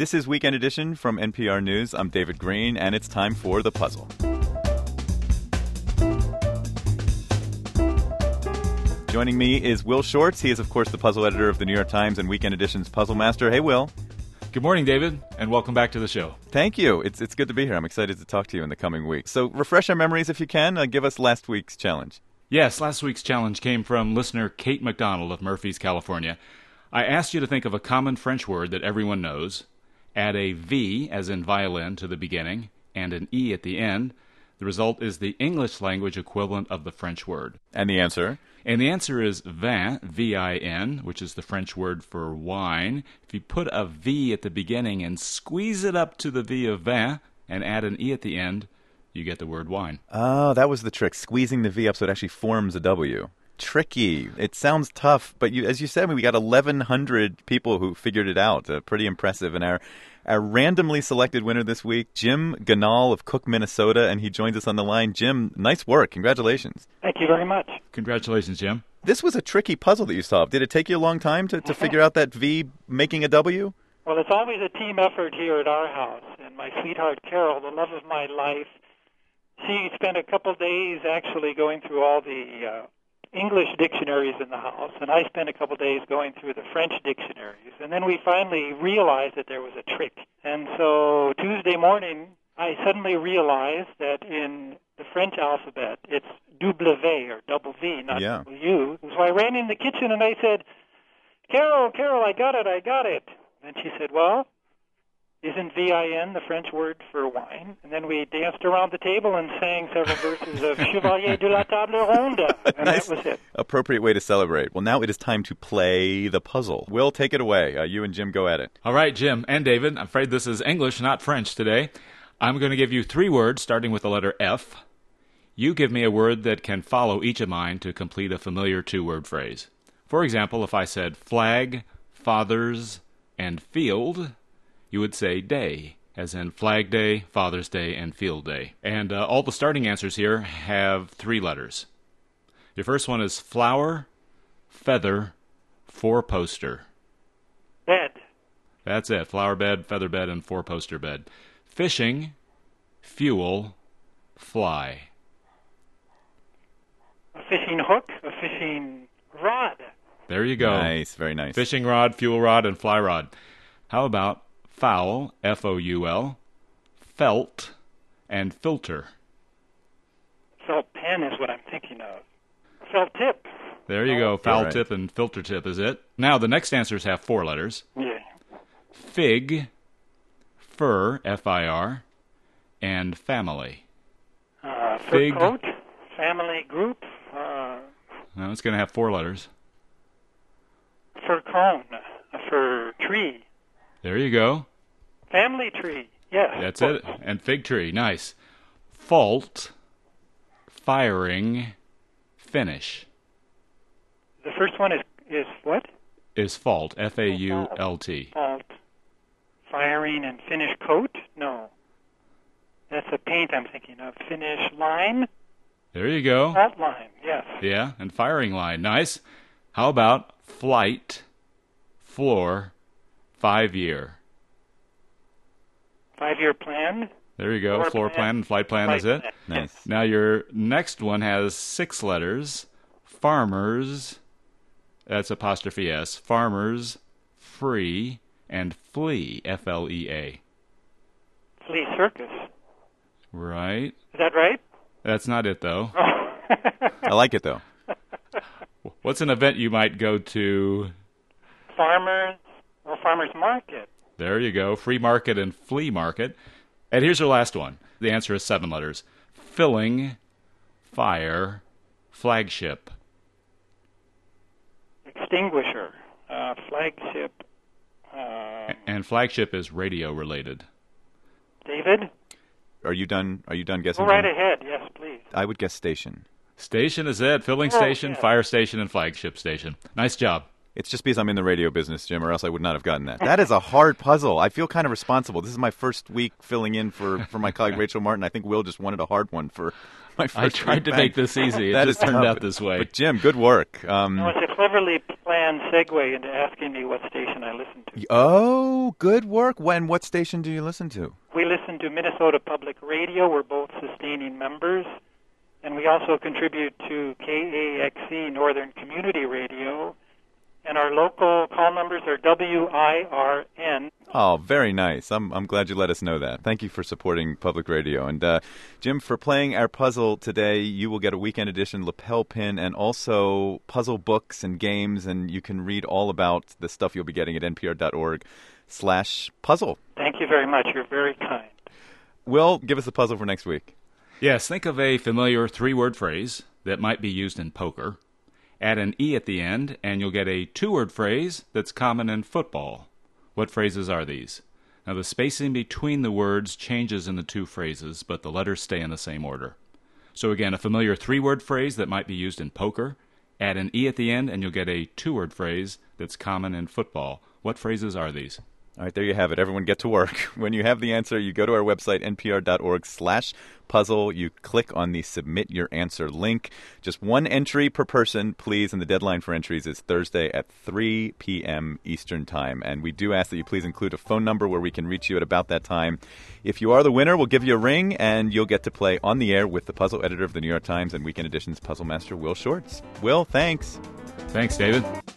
This is Weekend Edition from NPR News. I'm David Green, and it's time for The Puzzle. Joining me is Will Shortz. He is, of course, the puzzle editor of the New York Times and Weekend Edition's Puzzle Master. Hey, Will. Good morning, David, and welcome back to the show. Thank you. It's good to be here. I'm excited to talk to you in the coming weeks. So refresh our memories if you can. Give us last week's challenge. Yes, last week's challenge came from listener Kate McDonald of Murphys, California. I asked you to think of a common French word that everyone knows, add a V, as in violin, to the beginning, and an E at the end. The result is the English language equivalent of the French word. And the answer? And the answer is vin, V-I-N, which is the French word for wine. If you put a V at the beginning and squeeze it up to the V of vin and add an E at the end, you get the word wine. Oh, that was the trick, squeezing the V up so it actually forms a W. Tricky. It sounds tough, but as you said, we got 1,100 people who figured it out. Pretty impressive. And our randomly selected winner this week, Jim Ganal of Cook, Minnesota, and he joins us on the line. Jim, nice work. Congratulations. Thank you very much. Congratulations, Jim. This was a tricky puzzle that you solved. Did it take you a long time to figure out that V making a W? Well, it's always a team effort here at our house. And my sweetheart, Carol, the love of my life, she spent a couple days actually going through all the English dictionaries in the house, and I spent a couple days going through the French dictionaries, and then we finally realized that there was a trick. And so Tuesday morning, I suddenly realized that in the French alphabet, it's W or double V, not W. So I ran in the kitchen and I said, Carol, I got it. And she said, well, isn't V-I-N the French word for wine? And then we danced around the table and sang several verses of Chevalier de la Table Ronde. And nice. That was it. Appropriate way to celebrate. Well, now it is time to play the puzzle. Will, take it away. You and Jim go at it. All right, Jim and David, I'm afraid this is English, not French today. I'm going to give you 3 words starting with the letter F. You give me a word that can follow each of mine to complete a familiar 2-word phrase. For example, if I said flag, fathers, and field, you would say day, as in Flag Day, Father's Day, and Field Day. And all the starting answers here have 3 letters. Your first one is flower, feather, 4-poster. Bed. That's it. Flower bed, feather bed, and 4-poster bed. Fishing, fuel, fly. A fishing hook, a fishing rod. There you go. Nice, very nice. Fishing rod, fuel rod, and fly rod. How about foul, F-O-U-L, felt, and filter? Felt pen is what I'm thinking of. Felt tip. There you go. Foul tip and filter tip is it. Now, the next answers have 4 letters. Yeah. Fig, fur, F-I-R, and family. Fig. Fur coat, family group. No, it's going to have 4 letters. Fir cone, a fir tree. There you go. Family tree, yes. That's it. And fig tree, nice. Fault, firing, finish. The first one is what? Is fault, F-A-U-L-T. Fault. Firing and finish coat? No. That's a paint I'm thinking of. Finish line? There you go. Fault line, yes. Yeah, and firing line, nice. How about flight, floor, 5-year? 5-year plan? There you go. Floor plan and flight plan is it. Nice. Now your next one has 6 letters. Farmers, that's apostrophe S. Farmers, free, and flee, F-L-E-A. Flea circus. Right. Is that right? That's not it, though. I like it, though. What's an event you might go to? Farmers or farmers market. There you go. Free market and flea market. And here's your last one. The answer is 7 letters. Filling, fire, flagship. Extinguisher, flagship. And flagship is radio related. David? Are you done guessing? Go right ahead. Yes, please. I would guess station. Station is it. Filling station, fire station, and flagship station. Nice job. It's just because I'm in the radio business, Jim, or else I would not have gotten that. That is a hard puzzle. I feel kind of responsible. This is my first week filling in for my colleague Rachel Martin. I think Will just wanted a hard one for my first I tried to week make back. this easy. It That just is turned tough. out this way. But Jim, good work. No, it's a cleverly planned segue into asking me what station I listen to. Oh, good work. What station do you listen to? We listen to Minnesota Public Radio. We're both sustaining members. And we also contribute to KAXE Northern Community Radio. And our local call numbers are WIRN. Oh, very nice. I'm glad you let us know that. Thank you for supporting public radio. And Jim, for playing our puzzle today, you will get a weekend edition lapel pin and also puzzle books and games. And you can read all about the stuff you'll be getting at npr.org/puzzle. Thank you very much. You're very kind. Will, give us a puzzle for next week. Yes, think of a familiar three-word phrase that might be used in poker. Add an E at the end, and you'll get a two-word phrase that's common in football. What phrases are these? Now, the spacing between the words changes in the two phrases, but the letters stay in the same order. So again, a familiar three-word phrase that might be used in poker. Add an E at the end, and you'll get a two-word phrase that's common in football. What phrases are these? All right, there you have it. Everyone get to work. When you have the answer, you go to our website, npr.org/puzzle. You click on the Submit Your Answer link. Just one entry per person, please, and the deadline for entries is Thursday at 3 p.m. Eastern Time. And we do ask that you please include a phone number where we can reach you at about that time. If you are the winner, we'll give you a ring, and you'll get to play on the air with the puzzle editor of the New York Times and Weekend Edition's puzzle master, Will Shortz. Will, thanks. Thanks, David.